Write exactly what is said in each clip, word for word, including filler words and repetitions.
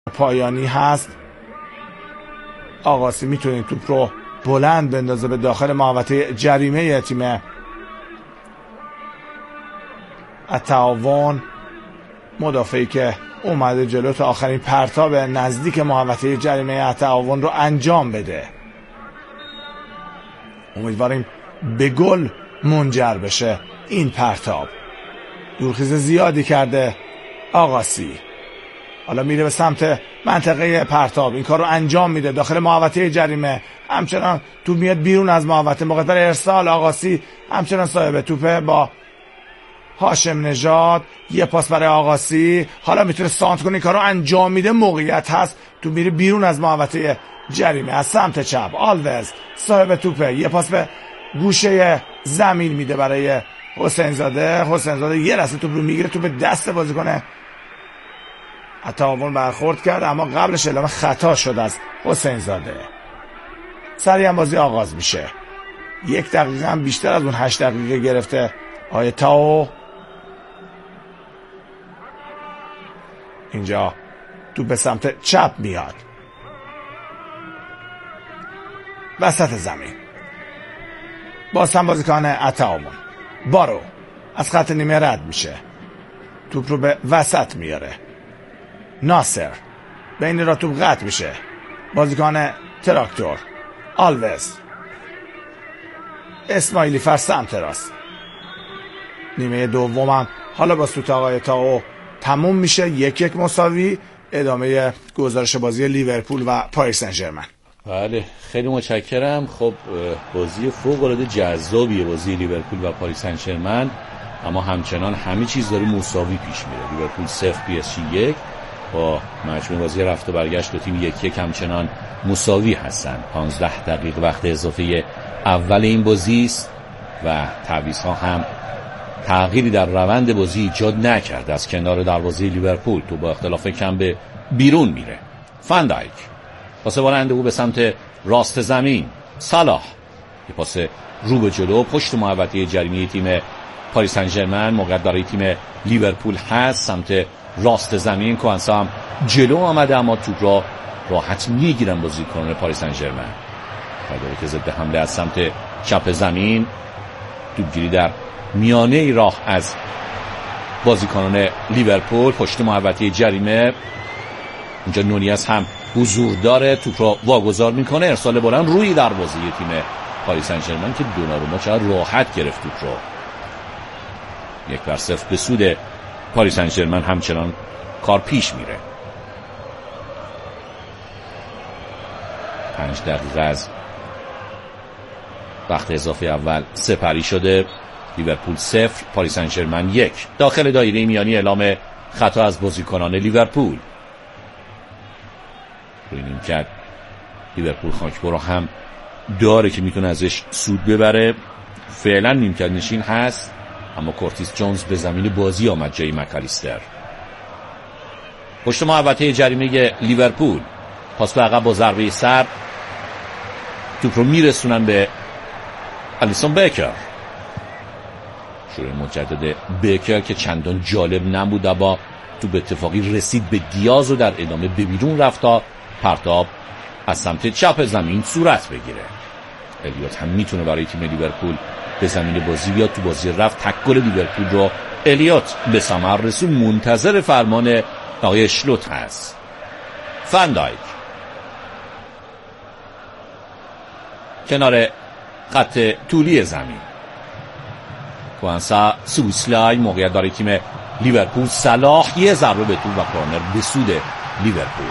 پایانی هست. آقاسی میتونه توپ رو بلند بندازه به داخل محوطه جریمه تیم التعاون. مدافعی که اومده جلو تا آخرین پرتاب نزدیک محوطه جریمه التعاون رو انجام بده. امیدواریم به گل منجر بشه این پرتاب. دورخیز زیادی کرده آقاسی، حالا میره به سمت منطقه پرتاب، این کار رو انجام میده داخل محوطه جریمه. همچنان توپ میاد بیرون از محوطه، موقع برای ارسال. آقاسی همچنان صاحب توپه با هاشم نژاد. یه پاس برای آقاسی، حالا میتونه سانت کنه، این کار رو انجام میده. موقعیت هست، توپ میره بیرون از محوطه جریمه از سمت چپ. آلوز صاحب توپه، یه پاس به گوشه زمین میده برای حسین زاده. حسین زاده یه لحظه توپ رو میگیره، توپ دست بازیکن التعاون برخورد کرد، اما قبلش اعلام خطا شد از حسین زاده. سریع بازی آغاز میشه. یک دقیقه هم بیشتر از اون هشت دقیقه گرفته آیه تاو. اینجا توپ به سمت چپ میاد، وسط زمین. باز هم بازیکن التعاون بارو از خط نیمه رد میشه، توپ رو به وسط میاره. ناصر بین را توپ قطع میشه. بازیکن تراکتور آلوز، اسماعیلی فر سمت راست. نیمه دومم حالا با سوت آقای تاو تموم میشه. یک یک مساوی. ادامه گزارش بازی لیورپول و پاریس سن ژرمن. بله خیلی متشکرم. خب بازی فوق العاده جذابیه بازی لیورپول و پاریس سن ژرمن، اما همچنان همه چیز داره مساوی پیش میره. لیورپول صفر پی اس جی یک. با مجموع بازی رفت و برگشت دو تیم یک یک همچنان مساوی هستن. پانزده دقیقه وقت اضافه اول این بازی است و تعویض‌ها هم تغییری در روند بازی ایجاد نکرد. از کنار دروازه لیورپول تو با اختلاف کم به بیرون میره. فندایک پاس برنده او به سمت راست زمین. صلاح یه پاس رو به جلو پشت محوطه جریمه تیم پاریس سن ژرمن. موقعیت برای تیم لیورپول هست سمت راست زمین. کوانسا هم جلو آمده اما توپ را راحت میگیرن بازیکنان پاریس سن ژرمن. تدارک ضد حمله از سمت چپ زمین. توپگیری در میانه راه از بازیکنان لیورپول پشت محوطه جریمه. اینجا نونیز هم حضور داره، توپ را واگذار میکنه. ارسال بلند روی دروازه تیم پاریس سن ژرمن که دوناروما چقدر راحت گرفت توپ را. یک بر صفر به سود پاریس سن ژرمن همچنان کار پیش میره. پنج دقیقه از وقت اضافه اول سپری شده. لیورپول صفر پاریس سن ژرمن یک. داخل دایره میانی اعلام خطا از بازیکنان لیورپول. روی نیمکت لیورپول خاکبرو هم داره که میتونه ازش سود ببره. فعلا نیمکت نشین هست اما کورتیس جونز به زمین بازی آمد جای مکالیستر. پشت محوطه جریمه لیورپول پاس به عقب با ضربه سر. توپ رو میرسونن به الیسون بیکر. شروع مجدد بیکر که چندان جالب نبود اما توپ اتفاقی رسید به دیاز و در ادامه به بیرون رفت تا پرتاب از سمت چپ زمین صورت بگیره. الیوت هم میتونه برای تیم لیورپول به زمین بازی بیاد. تو بازی رفت تک گل لیورپول رو الیوت به ثمر رسون. منتظر فرمان آقای اشلوت هست. فندایک کنار خط طولی زمین. کوانسا سوسلای موقعیت برای تیم لیورپول. صلاح یه ضربه به توپ و کورنر به سود لیورپول.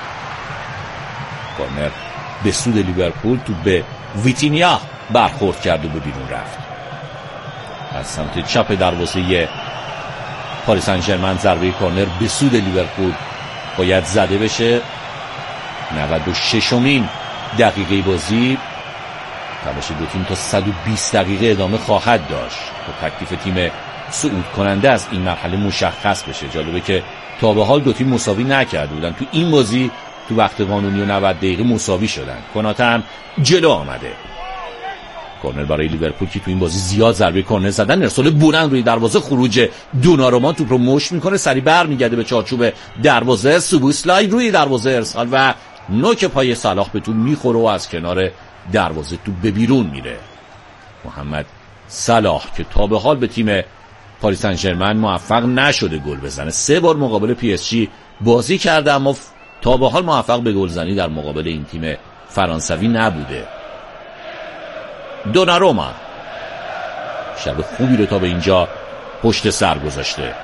کورنر به سود لیورپول. تو به ویتینیا برخورد کرد و به بیرون رفت. از سمت چپ دروازه پاریس سن ژرمن ضربه کورنر به سود لیورپول باید زده بشه. نود و ششمین دقیقه بازی. تلاش دو تیم تا صد و بیست دقیقه ادامه خواهد داشت تا تکلیف تیم صعود کننده از این مرحله مشخص بشه. جالبه که تا به حال دو تیم مساوی نکرده بودن. تو این بازی تو وقت قانونی و نود دقیقه مساوی شدن. کناته هم جلو آمده. کرنر برای لیورپول که تو این بازی زیاد ضربه کرنر زدن. ارسال بلند روی دروازه، خروج دوناروما، توپ رو مشت میکنه، سریع برمیگرده به چارچوب دروازه. سوبوسلای روی دروازه ارسال و نوک پای صلاح به توپ میخوره و از کنار دروازه توپ به بیرون میره. محمد صلاح که تا به حال به تیم پاریس سن ژرمن موفق نشده گل بزنه، سه بار مقابل پی اس جی بازی کرده اما تا به حال موفق به گلزنی در مقابل این تیم فرانسوی نبوده. دوناروما شب خوبی رو تا به اینجا پشت سر گذاشته.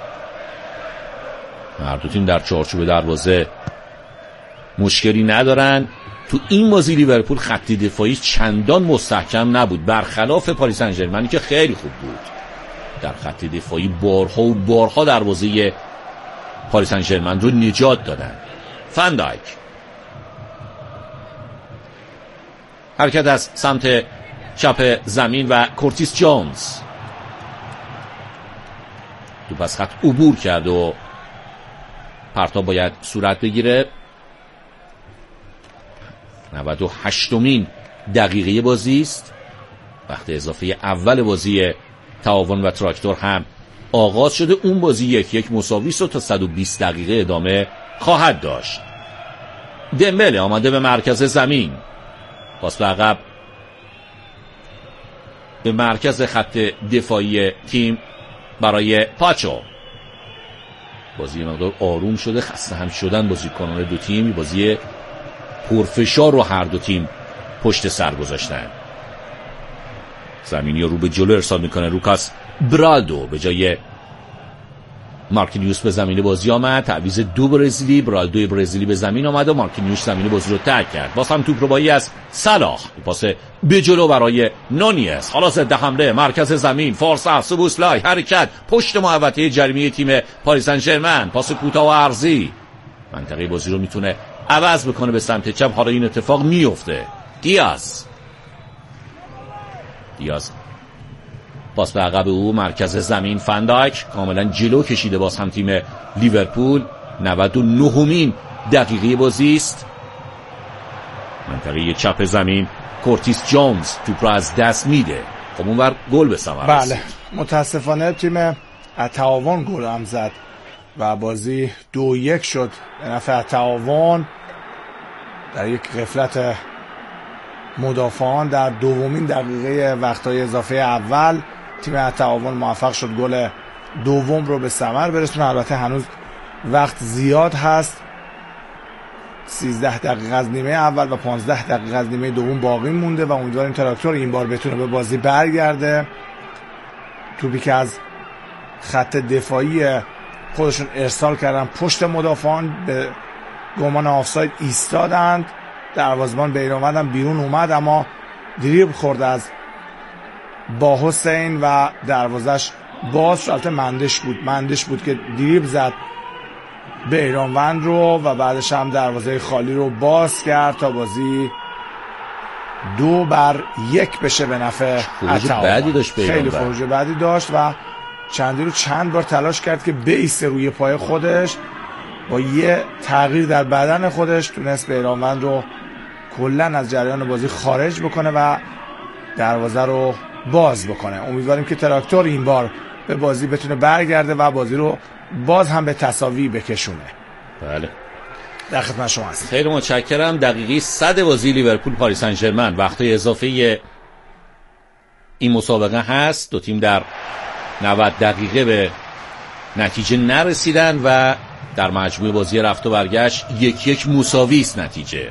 هر دو تیم در چارچوب دروازه مشکلی ندارن. تو این بازی لیورپول خط دفاعی چندان مستحکم نبود، برخلاف پاریس سن ژرمنی که خیلی خوب بود. در خط دفاعی بارها و بارها دروازه پاریس سن ژرمن رو نجات دادن. فندایک حرکت از سمت چپ زمین و کورتیس جونز تو پس خط عبور کرد و پرتاب باید صورت بگیره. نود و هشتمین دقیقه بازی است. وقت اضافه اول بازی تعاون و تراکتور هم آغاز شده. اون بازی یک یک مساوی است و تا صد و بیست دقیقه ادامه خواهد داشت. دمبله آمده به مرکز زمین، پاس به عقب به مرکز خط دفاعی تیم برای پاچو. بازی مقدار آروم شده، خسته هم شدن بازیکنان دو تیم. بازی پرفشار رو هر دو تیم پشت سر گذاشتن. زمینی رو به جلو ارسال میکنه لوکاس برالدو، به جای مارکینیوس به زمین بازی آمد. تعویض دو برزیلی، برالدو برزیلی به زمین آمد و مارکینیوس زمین بازی رو ترک کرد. باز هم توپ رو بایی از صلاح، پاس به جلو برای نونیز. حالا ضد حمله مرکز زمین، فارسا، سوبوسلای، حرکت پشت محوطه جریمه تیم پاریس سن ژرمن، پاس کوتاه و عرضی. منطقه بازی رو میتونه عوض بکنه به سمت چپ. حالا این اتفاق میفته. دیاز دیاز پاس به عقب او، مرکز زمین. فندایک کاملا جلو کشیده باز هم تیم لیورپول. نود و نهمین دقیقه بازی است. منطقه چپ زمین، کورتیس جونز توپ را از دست میده. خب اونور گل به ثمر رسید. بله، متاسفانه تیم تعاون گل هم زد و بازی دو یک شد به نفع تعاون. در یک غفلت مدافعان در دومین دقیقه وقتای اضافه اول تیم تعاون موفق شد گل دوم رو به ثمر برسونه. البته هنوز وقت زیاد هست، سیزده دقیقه از نیمه اول و پانزده دقیقه از نیمه دوم باقی مونده و امیدواریم تراکتور این بار بتونه به بازی برگرده. توپی که از خط دفاعی خودشون ارسال کردن پشت مدافعان، به گمان آفساید ایستادند. دروازه‌بان بیرون هم بیرون اومد اما دریبل خورد از با حسین و دروازش باز شد. البته مندش بود مندش بود که دریبل زد بیرانوند رو و بعدش هم دروازه خالی رو باز کرد تا بازی دو بر یک بشه به نفع تعاون. خیلی خروج بعدی داشت و چندی رو چند بار تلاش کرد که بیسته روی پای خودش. با یه تغییر در بدن خودش تونست بیرانوند رو کلن از جریان بازی خارج بکنه و دروازه رو باز بکنه. امیدواریم که تراکتور این بار به بازی بتونه برگرده و بازی رو باز هم به تساوی بکشونه. بله، در خدمت شما هستم. خیلی متشکرم. دقیقه صد بازی لیورپول پاریس سن ژرمن. وقت اضافه این مسابقه هست. دو تیم در نود دقیقه به نتیجه نرسیدن و در مجموع بازی رفت و برگشت یک یک مساوی است نتیجه.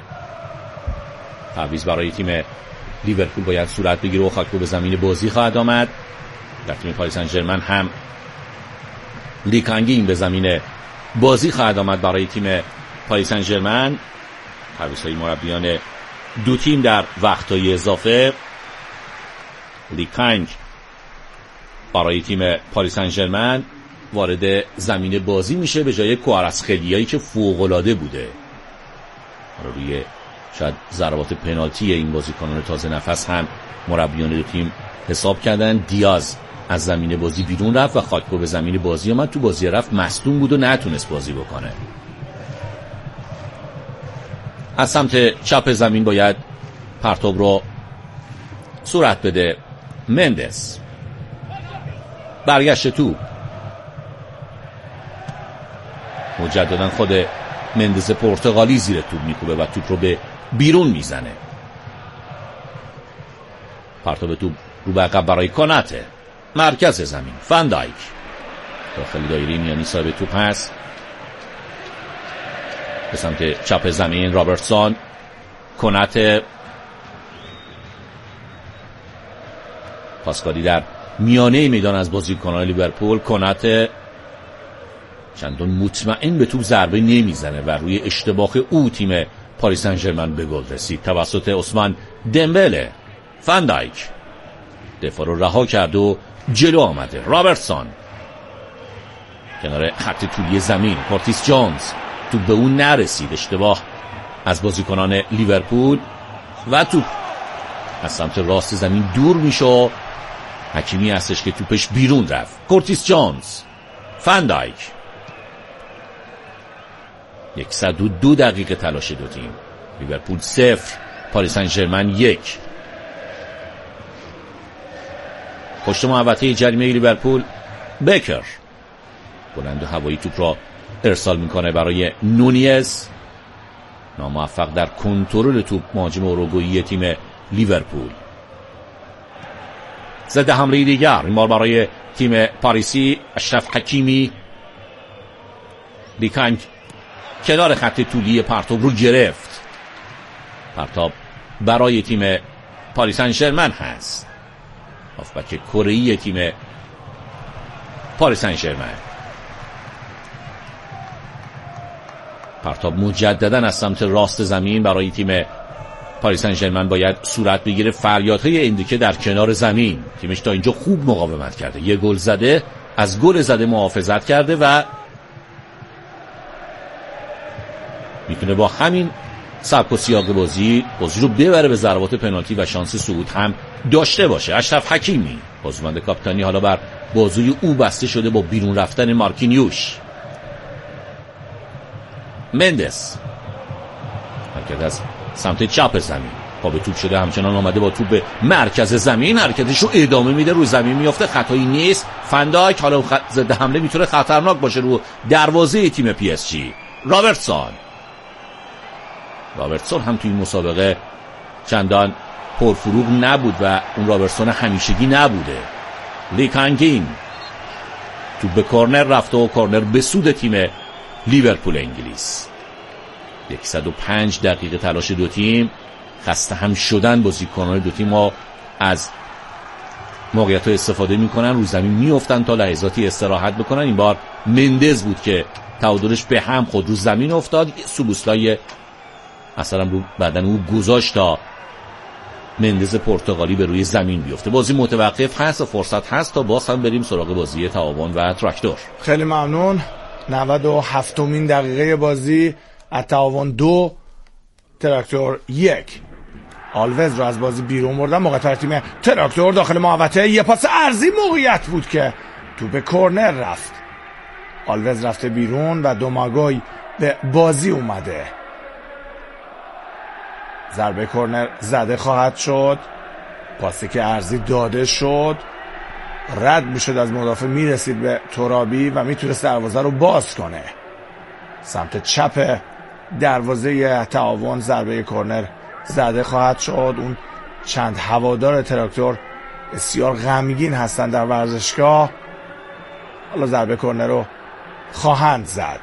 تعویض برای تیم لیورپول باید صورت بگیره و خاکو به زمین بازی خواهد آمد. در تیم پاریس سن ژرمن هم لیکانگین به زمین بازی خواهد آمد برای تیم پاریس سن ژرمن. تعویضهای مربیان دو تیم در وقت‌های اضافه. لیکانگ برای تیم پاریس سن ژرمن وارد زمین بازی میشه به جای کوارسخلیایی که فوق‌العاده بوده. روی شاید ضربات پنالتی این بازیکنان تازه نفس هم مربیان دو تیم حساب کردن. دیاز از زمین بازی بیرون رفت و خاکپو به زمین بازی اومد. تو بازی رفت مصدوم بود و نتونست بازی بکنه. از سمت چپ زمین باید پرتاب رو صورت بده. مندز برگشت توپ، مجددا خود مندز پرتغالی زیر توپ میکوبه و توپ رو به بیرون میزنه. پرتاب توپ رو به عقب برای کناته، مرکز زمین. فندایک داخل دایره میانی صاحب توپ هست، به سمت چپ زمین رابرتسون. کناته پاسکاری در میانه میدان از بازیکنان لیورپول. کناته چندان مطمئن به توپ ضربه نمیزنه و روی اشتباه او تیم پاریس سن ژرمن به گل رسید توسط عثمان دمبله. فندایک دفاع رو رها کرد و جلو آمده. رابرتسون کنار خط طولی زمین. کورتیس جونز توپ به اون نرسید، اشتباه از بازیکنان لیورپول و توپ از سمت راست زمین دور میشه. حکیمی هستش که توپش بیرون رفت. کورتیس جونز. فندایک صد و دو دقیقه تلاش دو تیم. لیورپول صفر، پاریس سن ژرمن یک. پشت محوطه جریمه لیورپول بکر بلند و هوایی توپ را ارسال میکنه برای نونیز، ناموفق در کنترل توپ مهاجم اوروگوئی تیم لیورپول. ضد حمله دیگر این بار برای تیم پاریسی. اشرف حکیمی. لیکانگ کنار خط طولی پرتاب رو گرفت. پرتاب برای تیم پاریس سن ژرمن هست. هافبک کره‌ای تیم پاریس سن ژرمن. پرتاب مجددا از سمت راست زمین برای تیم پاریس سن ژرمن باید صورت بگیره. فریادهای اندیکه در کنار زمین. تیمش تا اینجا خوب مقاومت کرده، یه گل زده، از گل زده محافظت کرده و میتونه با همین سبک و سیاق بازی بازی رو ببره به ضربات پنالتی و شانس صعود هم داشته باشه. اشرف حکیمی بازیکن کاپیتانی حالا بر بازوی او بسته شده با بیرون رفتن مارکینیوش. مندس حرکت از سمت چپ زمین، پا به توپ شده، همچنان آمده با توپ به مرکز زمین، حرکتش رو ادامه میده، روی زمین میافته، خطایی نیست. فندایک حالا ضد حمله میتونه خطرناک باشه رو دروازه تیم پی اس جی. رابرتسون رابرتسون هم توی این مسابقه چندان پرفروغ نبود و اون رابرتسون همیشگی نبوده. لیکانگین تو به کورنر رفته و کورنر به سود تیم لیورپول انگلیس. صد و پنج دقیقه تلاش دو تیم، خسته هم شدن بازیکنان دو تیم ها از موقعیت‌ها استفاده میکنن، رو زمین میافتن تا لحظاتی استراحت بکنن. این بار مندز بود که تعادلش به هم خود رو زمین افتاد، سوبوسلای اصلا رو بدن او گذاشت تا مندز پرتغالی به روی زمین بیفته. بازی متوقف هست و فرصت هست تا باز هم بریم سراغ بازی تعاون و تراکتور. خیلی ممنون. نود و هفتمین دقیقه بازی، از تعاون دو تراکتور یک. آلوز رو از بازی بیرون بردن. موقع تیم تراکتور داخل محوطه، یه پاس ارزی موقعیت بود که تو به کورنر رفت. آلوز رفته بیرون و دوماگوی به بازی اومده. ضربه کورنر زده خواهد شد. پاسی که ارزی داده شد، رد میشد از مدافع، میرسید به ترابی و میتونست دروازه رو باز کنه. سمت چپ دروازه تعاون ضربه کورنر زده خواهد شد. اون چند هوادار تراکتور بسیار غمگین هستن در ورزشگاه. حالا ضربه کورنر رو خواهند زد.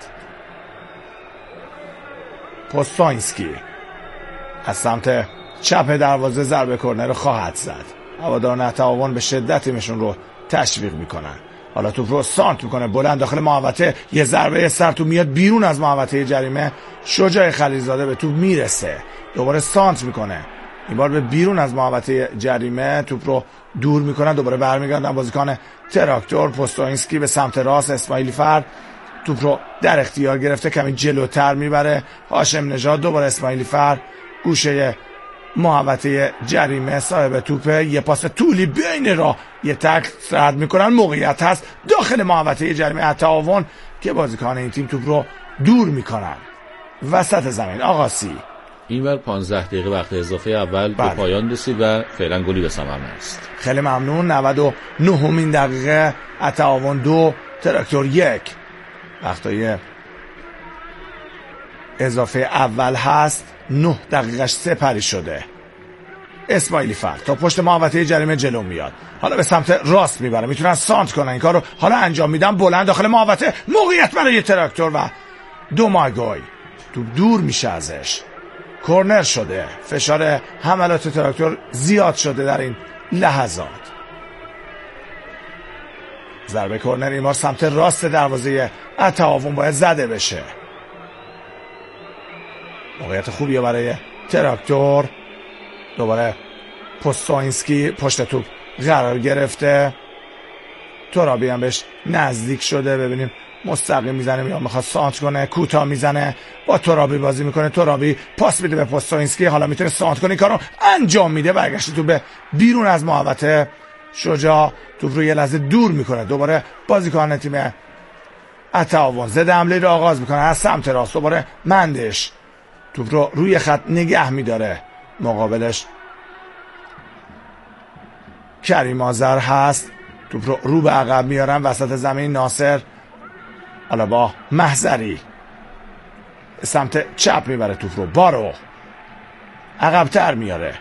پوستوینسکی از سمت چپ دروازه ضربه کورنر رو خواهد زد. هواداران تعاون به شدت تیمشون رو تشویق میکنن. حالا توپ رو سانت میکنه بلند داخل محوطه، یه ضربه سر تو میاد بیرون از محوطه جریمه. شجاع خلیلزاده به توپ میرسه، دوباره سانت میکنه، این بار به بیرون از محوطه جریمه. توپ رو دور میکنن، دوباره برمیگردن بازیکن تراکتور. پوستوینسکی به سمت راست، اسماعیلی فرد توپ رو در اختیار گرفته، کمی جلوتر میبره. هاشم نژاد، دوباره اسماعیلی فرد گوشه محوطه جریمه، صاحب توپه، یه پاس طولی بین راه، یه تک رد میکنن. موقعیت هست داخل محوطه جریمه تعاون که بازیکن این تیم توپ رو دور میکنن. وسط زمین آقاسی اینور پانزده دقیقه وقت اضافه اول بله. به پایان رسید و فعلا گلی به ثمر نرسید. خیلی ممنون. نود و نهمین دقیقه التعاون دو تراکتور یک. وقتای اضافه اول هست. نه دقیقش سپری شده. اسماعیلی فرد تا پشت محوطه جریمه جلو میاد. حالا به سمت راست میبره. میتونن سانت کنن. این کارو حالا انجام میدن. بلند داخل محوطه. موقعیت برای تراکتور و دوماگوی. تو دور میشه ازش. کورنر شده. فشار حملات تراکتور زیاد شده در این لحظات. ضربه کورنر این بار سمت راست دروازه التعاون باید زده بشه. موقعیت خوبیه برای تراکتور. دوباره پوستوینسکی پشت توپ قرار گرفته. ترابی هم بهش نزدیک شده. ببینیم مستقیم میزنه یا میخواد سانت کنه. کوتاه میزنه. با ترابی بازی میکنه. ترابی پاس میده به پوستوینسکی. حالا میتونه سانت کنه. این کارو انجام میده. برگشت توپ به بیرون از محوطه. شجاع توپ رو یه لحظه دور میکنه. دوباره بازیکن تیم التعاون ضد حمله رو آغاز میکنه از سمت راست. دوباره مندش توپ رو روی خط نگه میداره. مقابلش کریم آذر هست. توپ رو رو به عقب میارن وسط زمین. ناصر حالا با محضری سمت چپ میبره توپ رو. بارو عقب‌تر میاره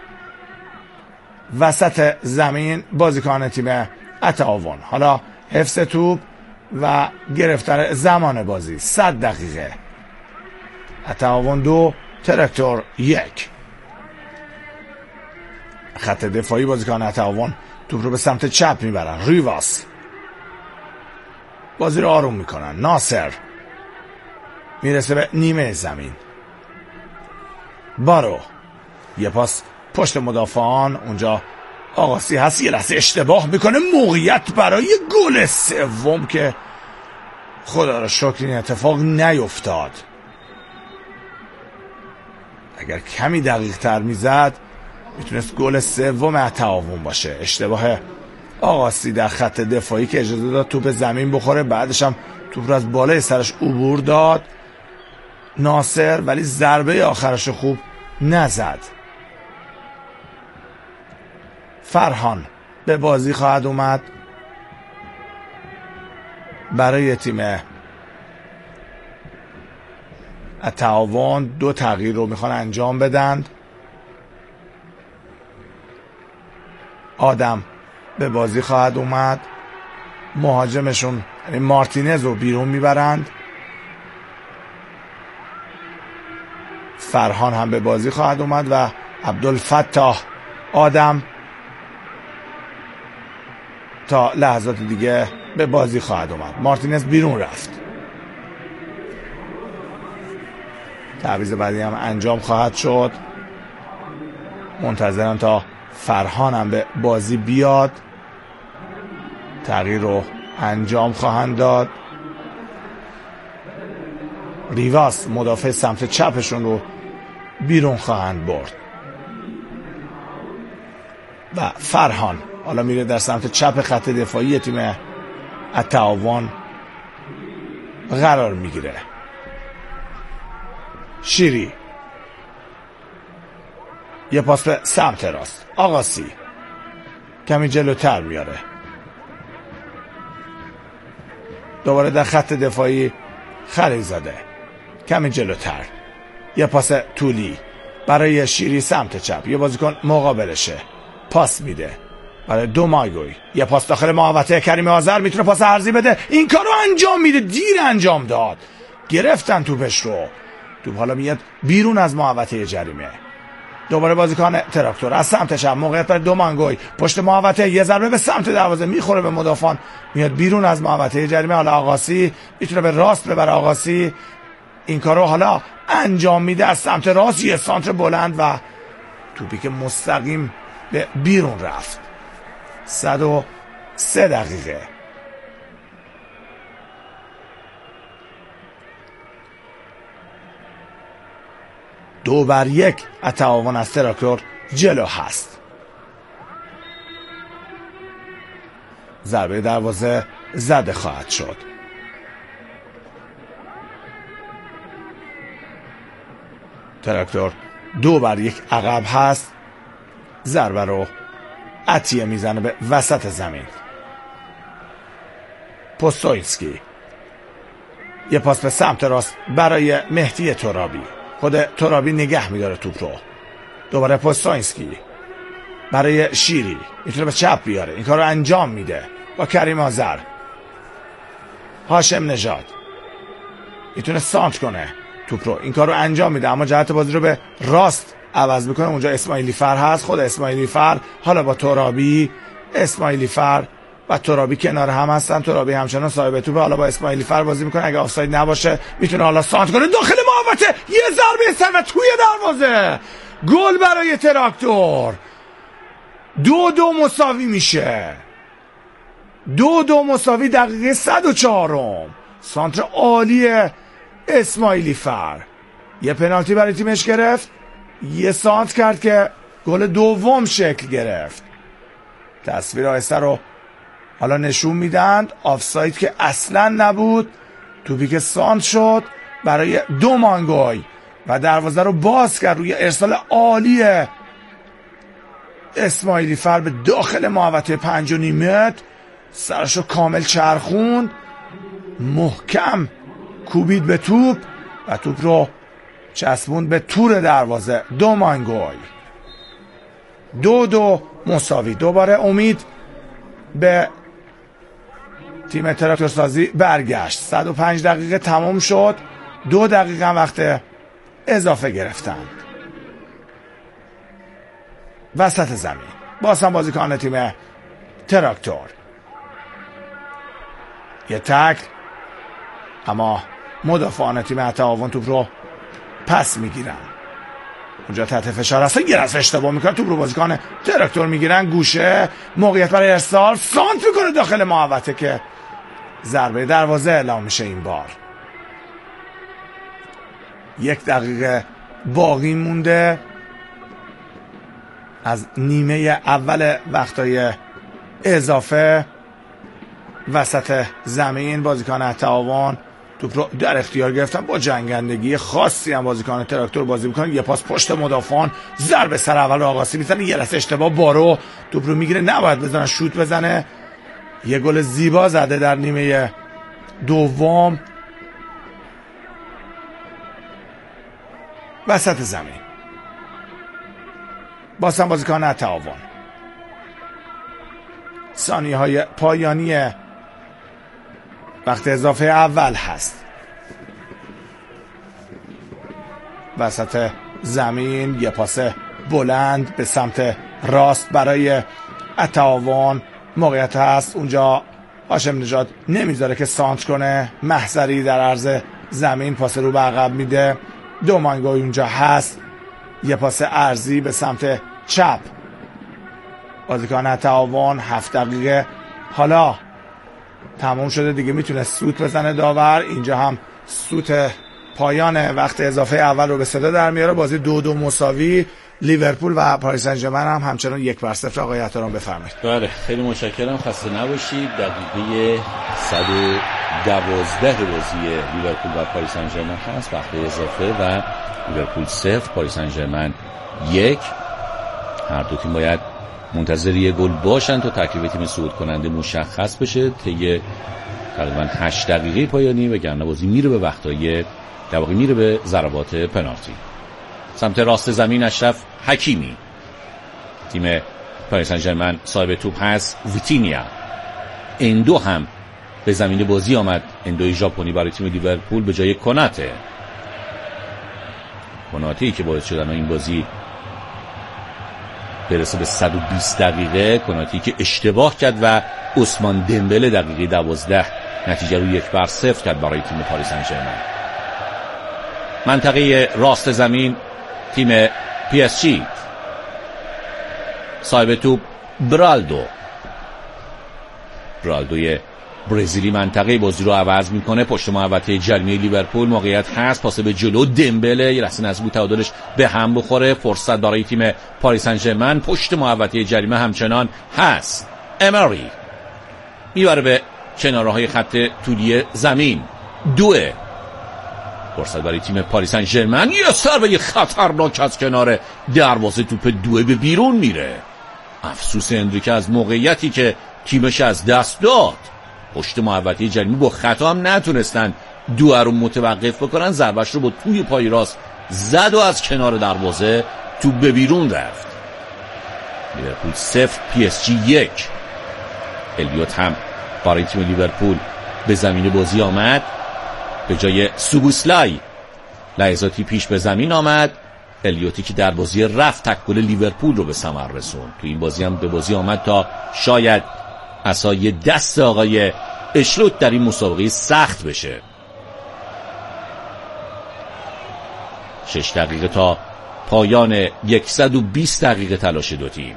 وسط زمین. بازیکن تیم التعاون حالا حفظ توپ و گرفتن زمان بازی. صد دقیقه التعاون دو تراکتور یک. خط دفاعی بازیکن التعاون توپ رو به سمت چپ میبرن. ریواس بازی رو آروم میکنن. ناصر میرسه به نیمه زمین. بارو یه پاس پشت مدافعان. اونجا آقاسی هست. یه لحظه اشتباه میکنه. موقعیت برای گل سوم که خدا رو شکر این اتفاق نیفتاد. اگر کمی دقیق تر میزد میتونست گل سوم التعاون باشه. اشتباه آقاسی در خط دفاعی که اجازه داد توپ زمین بخوره. بعدش هم توپ رو از بالای سرش عبور داد ناصر. ولی ضربه آخرش خوب نزد. فرهان به بازی خواهد اومد برای تیم التعاون. دو تغییر رو میخوان انجام بدن. آدم به بازی خواهد اومد. مهاجمشون یعنی مارتینز رو بیرون میبرند. فرهان هم به بازی خواهد اومد و عبدالفتاح آدم تا لحظات دیگه به بازی خواهد اومد. مارتینز بیرون رفت. تعویض بعدی هم انجام خواهد شد. منتظرم تا فرهان هم به بازی بیاد. تغییر رو انجام خواهند داد. ریواس مدافع سمت چپشون رو بیرون خواهند برد و فرهان حالا میره در سمت چپ خط دفاعی تیم التعاون قرار میگیره. شیری یه پاس به سمت راست. آقاسی کمی جلوتر میاره. دوباره در خط دفاعی خلیزاده کمی جلوتر. یه پاس طولی برای شیری سمت چپ. یه بازیکن مقابلشه. پاس میده برای دوماگوی. یه پاس داخل محوطه. کریم آذر میتونه پاس عرضی بده. این کارو انجام میده. دیر انجام داد. گرفتن توپش رو. توپ حالا میاد بیرون از محوطه جریمه. دوباره بازیکن تراکتور از سمت چپ. موقعیت برای دوماگوی پشت محوطه. یه ضربه به سمت دروازه میخوره به مدافعان. میاد بیرون از محوطه جریمه. حالا آقاسی میتونه به راست ببره. آقاسی این کارو حالا انجام میده از سمت راست. یه سانتر بلند و توپی که مستقیم به بیرون رفت. صد و سه دقیقه دو بر یک التعاون از تراکتور جلو هست. ضربه دروازه زده خواهد شد. تراکتور دو بر یک عقب هست. ضربه رو اتیه میزنه به وسط زمین. پوستوینسکی یه پاس به سمت راست برای مهدی ترابی. خود ترابی نگه میداره توپ رو. دوباره پوستوینسکی برای شیری، میتونه به چپ بیاره، این کار رو انجام میده با کریم آذر. هاشم نژاد میتونه سانت کنه توپ رو، این کار رو انجام میده، اما جهت بازی رو به راست عوض میکنه. اونجا اسماعیلی فر هست، خود اسماعیلی فر حالا با ترابی. اسماعیلی فر و ترابی کنار هم هستن. ترابی همچنان صاحب توپ، حالا با اسماعیلی فر بازی میکنه. اگه آفساید نباشه میتونه حالا سانت کنه داخل محوطه. یه ضربه سر و توی دروازه. گل برای تراکتور. دو دو مساوی میشه. دو دو مساوی دقیقه صد و چهارم. سانتر عالی اسماعیلی فر. یه پنالتی برای تیمش گرفت، یه سانت کرد که گل دوم شکل گرفت. تصویر آهسته رو حالا نشون میدند. آفساید که اصلا نبود. توپی که سانت شد برای دومانگوی و دروازه رو باز کرد روی ارسال عالی اسماعیلی فر به داخل محوطه پنج و نیم متر. سرشو کامل چرخوند، محکم کوبید به توپ و توپ رو چسبوند به تور دروازه. دومانگوی. دو دو مساوی. دوباره امید به تیم تراکتورسازی برگشت. صد و پنج دقیقه تمام شد. دو دقیقه وقت اضافه گرفتند. وسط زمین باز هم بازیکن تیم تراکتور. یه تکل، اما مدافعان تیم تعاون توپ رو پس میگیرن. اونجا تحت فشار هستن، یه رس اشتباه میکنن، توپ رو بازیکن تراکتور میگیرن. گوشه موقعیت برای ارسال، سانت میکنه داخل محوطه که ضربه دروازه اعلام میشه. این بار یک دقیقه باقی مونده از نیمه اول وقتای اضافه. وسط زمین بازیکن تعاون توپ رو در اختیار گرفتن، با جنگندگی خاصی هم بازیکن تراکتور بازی میکنن. یه پاس پشت مدافعان، ضربه سر اول آقاسی میزنه، یه لحظه اشتباه بارو توپ رو میگیره، نباید بزنه، شوت بزنه. یه گل زیبا زده در نیمه دوم. وسط زمین باز هم بازیکن تعاون. ثانیه های پایانی وقت اضافه اول هست. وسط زمین یه پاس بلند به سمت راست برای تعاون. موقعیت هست اونجا. هاشم نژاد نمیذاره که سانت کنه. محضری در عرض زمین پاس رو به عقب میده. دومانگوی اونجا هست. یه پاس عرضی به سمت چپ. بازیکن تعاون. هفت دقیقه حالا تمام شده دیگه، میتونه سوت بزنه داور. اینجا هم سوت پایان وقت اضافه اول رو به صدا در میاره. بازی دو دو مساوی. لیورپول و پاریس سن ژرمن هم همچنان یک بر صفر. آقای احترام بفرمایید. بله خیلی متشکرم، خسته نباشید. دقیقه صد و دوازده بازی لیورپول و پاریس سن ژرمن هست. وقت اضافه و لیورپول صفر پاریس سن ژرمن یک. هر دو تیم باید منتظر یه گل باشن تا تکلیف تیم صعود کننده مشخص بشه. طی تقریبا هشت دقیقه پایانی وگرنه بازی میره به وقتای در واقع میره به ضربات پنالتی. سمت راست زمین اشرف حکیمی، تیم پاریس سن ژرمن صاحب توپ هست. ویتینیا. اندو هم به زمین بازی آمد. اندوی ژاپنی برای تیم لیورپول به جای کناته. کناته‌ای که باعث شدن این بازی برسه به صد و بیست دقیقه. کناتی که اشتباه کرد و عثمان دمبله دقیقه دوازده نتیجه رو یک بر صفر کرد برای تیم پاریس سن ژرمن. منطقه راست زمین تیم پی اس جی، صاحب توپ برالدو. برالدوی برزیلی منطقه بازی رو عوض میکنه. پشت محوطه جریمه لیورپول موقعیت هست، پاس به جلو دمبله، یه لحظه نزدیک تعادلش به هم بخوره. فرصت برای تیم پاریس سن ژرمن. پشت محوطه جریمه همچنان هست. امری میبره به کنارهای خط طولی زمین. دوه فرصت برای تیم پاریس سن ژرمن، یه ضربه خطرناک از کنار دروازه، توپ دوه به بیرون میره. افسوس اندریک از موقعیتی که تیمش از دست داد. پشت محوطه جریمه با خطا هم نتونستن دوه رو متوقف بکنن، ضربش رو با توی پای راست زد و از کنار دروازه توپ به بیرون رفت. لیورپول صفر پی اس جی یک. الیوت هم برای تیم لیورپول به زمین بازی آمد، به جای سوبوسلای لحظاتی پیش به زمین آمد. الیوتی که در بازی رفت تک گل لیورپول رو به ثمر رسوند، تو این بازی هم به بازی آمد تا شاید عصای دست آقای اشلوت در این مسابقه سخت بشه. شش دقیقه تا پایان صد و بیست دقیقه تلاش دو تیم.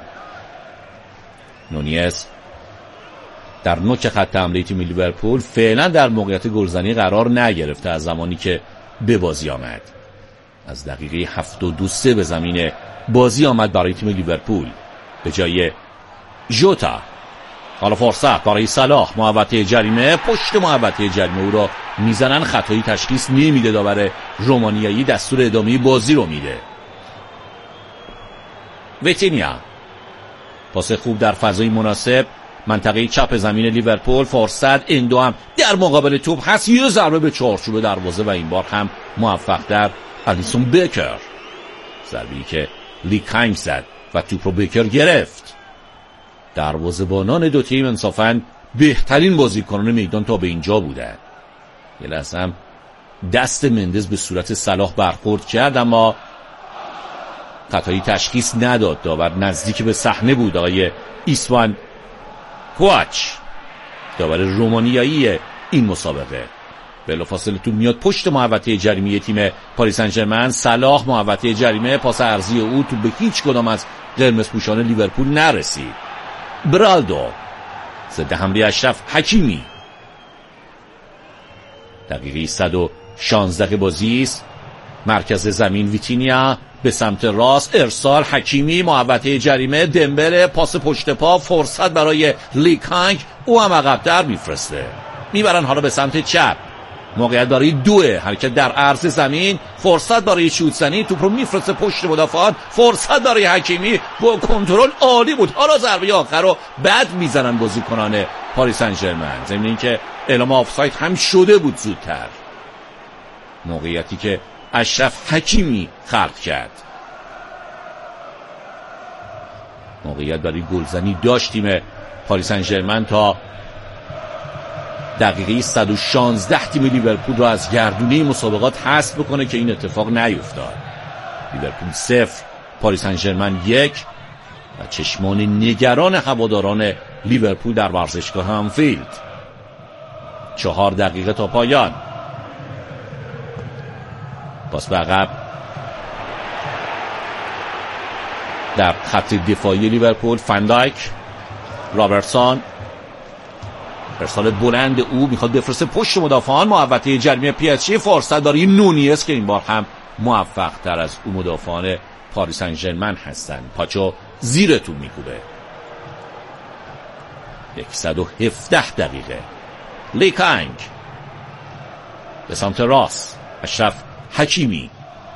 نونیز در نوک خط حمله تیم لیورپول فعلا در موقعیت گلزنی قرار نگرفته از زمانی که به بازی آمد. از دقیقه هفتاد و سه به زمین بازی آمد برای تیم لیورپول، به جای ژوتا. حالا فرصت برای صلاح، محوطه جریمه، پشت محوطه جریمه او را میزنن، خطایی تشخیص نمیده، داور رومانیایی دستور ادامه بازی رو میده. ویتینیا پاس خوب در فضای مناسب، منطقه چپ زمین لیورپول. فرصت اندو هم در مقابل توپ هست، یه ضربه به چارچوب دروازه و این بار هم موفق در الیسون بیکر. ضربه‌ای که لی کانگ زد و توپ رو بیکر گرفت. دروازه‌بانان دو تیم انصافاً بهترین بازیکنان میدان تا به اینجا بودند. یه لحظه هم دست مندز به صورت صلاح برخورد کرد اما خطایی تشخیص نداد. داور نزدیک به صحنه بود، آقای ایسوان کوچ، داور رومانیایی این مسابقه. بلافاصله تو میاد پشت محوطه جریمه تیم پاریس سن ژرمن. صلاح محوطه جریمه، پاس عرضی او تو به هیچ کدام از قرمز پوشان لیورپول نرسید. برالدو ضد حمله اشرف حکیمی. دقیقه صد و شانزده بازی است. مرکز زمین ویتینیا به سمت راست، ارسال حکیمی، محوطه جریمه، دمبله، پاس پشت پا، فرصت برای لی کانگ، او هم عقب‌تر میفرسته. میبرن حالا به سمت چپ، موقعیت برای دوه، حرکت در عرض زمین، فرصت برای شوت‌زنی، توپ رو میفرسته پشت مدافعان، فرصت برای حکیمی، با کنترل عالی بود. حالا ضربه آخر رو بعد میزنن بازیکنان پاریس سن ژرمن، ضمن اینکه اعلام آفساید هم شده بود زودتر. موقعیتی که اشرف حکیمی خلق کرد. موقعیت برای گلزنی داشت تیم پاریس سن ژرمن تا دقیقه صد و شانزده تیم لیورپول رو از گردونه مسابقات حذف بکنه که این اتفاق نیفتاد. لیورپول صفر پاریس سن ژرمن یک و چشمان نگران هواداران لیورپول در ورزشگاه انفیلد. چهار دقیقه تا پایان. پاس به عقب در خط دفاعی لیورپول. فندایک، رابرتسون، ارسال بلند او میخواد بفرسته پشت مدافعان، محوطه جریمه پی اس جی. فرصت برای نونیز که این بار هم موفق تر از او مدافعان پاریس سن ژرمن هستن. پاچو زیر تو میکوبه. صد و هفده دقیقه. لی کانگ به سمت راست، اشرف حکیمی،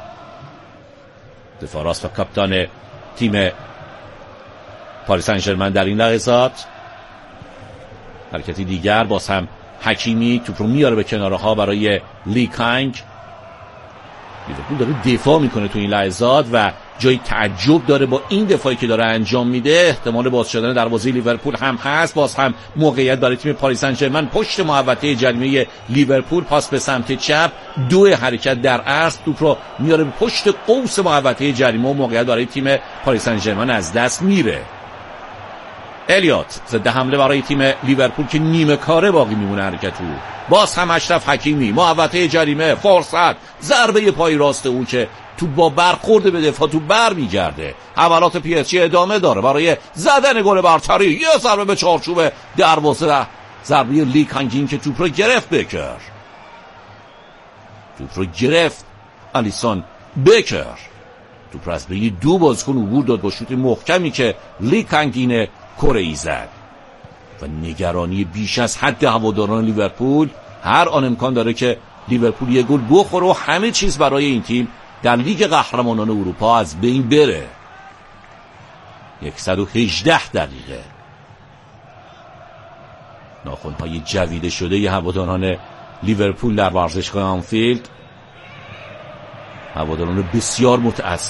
دفاع راست و کاپیتان تیم پاریس سن ژرمن در این لحظات. حرکتی دیگر، باز هم حکیمی توپ رو میاره به کناره ها برای لی کانگ. لیورپول داره دفاع میکنه تو این لحظات و جای تعجب داره با این دفاعی که داره انجام میده. احتمال باز شدن دروازه لیورپول هم هست. باز هم موقعیت برای تیم پاریس سن ژرمن پشت محوطه جریمه لیورپول. پاس به سمت چپ، دو حرکت در عرض، توپ رو میاره به پشت قوس محوطه جریمه و موقعیت برای تیم پاریس سن ژرمن از دست میره. الیوت ضد حمله برای تیم لیورپول که نیمه کاره باقی میمونه حرکت او. باز هم اشرف حکیمی، محوطه جریمه، فرصت، ضربه پای راست او که تو با برخورد به دفاع تو بر میگرده. حملات پی اس جی ادامه داره برای زدن گل برتری. یه ضربه به چارچوب دروازه، ضربه لی کانگ که توپ رو گرفت بیکر. توپ رو گرفت الیسون بیکر. توپ رو از بین دو بازیکن عبور داد با شوت محکمی که لی کانگ کره ای زد. و نگرانی بیش از حد هواداران لیورپول. هر آن امکان داره که لیورپول یه گل بخوره و همه چیز برای این تیم در لیگ قهرمانان اروپا از بین بره. صد و هجده دقیقه ناخن‌های جویده شده ی هواداران لیورپول در ورزشگاه آنفیلد، هواداران بسیار متأثر